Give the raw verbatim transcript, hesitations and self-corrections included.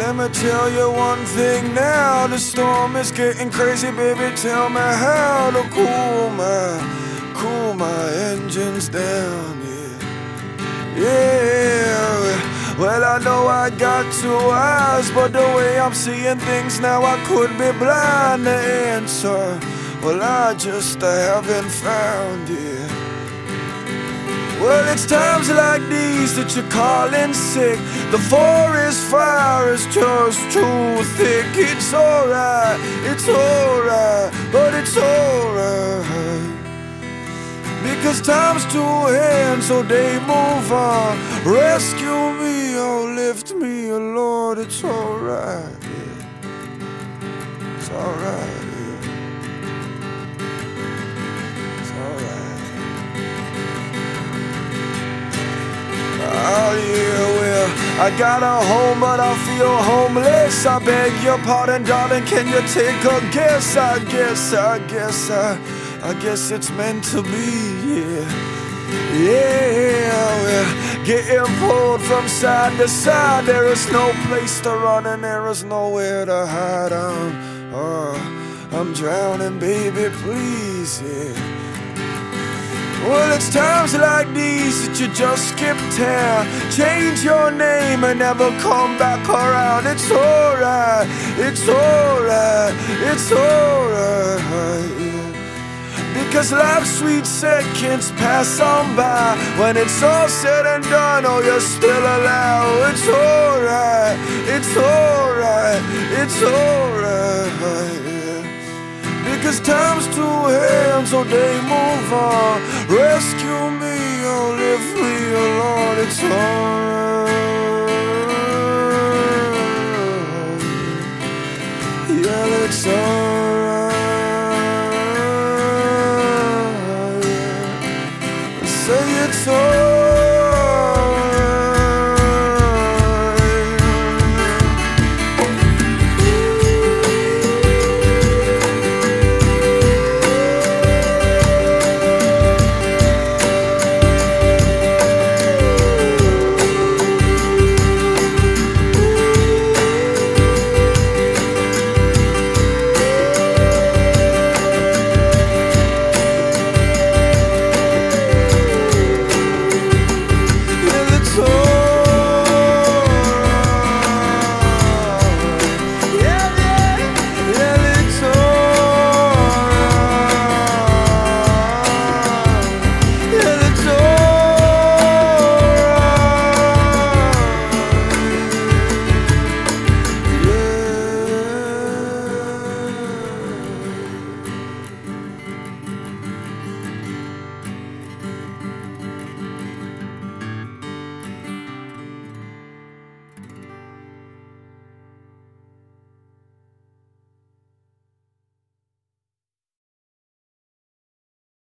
let me tell you one thing now. The storm is getting crazy, baby, tell me how to cool my, cool my engines down, yeah. Yeah, well I know I got two eyes, but the way I'm seeing things now I could be blind. The answer, well I just haven't found it. Well, it's times like these that you're calling sick. The forest fire is just too thick. It's alright, it's alright, but it's alright, because time's two hands, so they move on. Rescue me, oh lift me, oh Lord, it's alright, yeah. It's alright, yeah. It's alright. Oh yeah, well, I got a home but I feel homeless. I beg your pardon, darling, can you take a guess? I guess, I guess, I, I guess it's meant to be, yeah. Yeah, well, getting pulled from side to side. There is no place to run and there is nowhere to hide. I'm, uh, I'm drowning, baby, please, yeah. Well, it's times like these that you just skip town. Change your name and never come back around. It's alright, it's alright, it's alright, yeah. Because life's sweet seconds pass on by. When it's all said and done, oh, you're still alive. It's alright, it's alright, it's alright, yeah. Because time's two hands, so they move on. Rescue me, oh lift me, oh Lord, it's alright. Yeah, it's alright.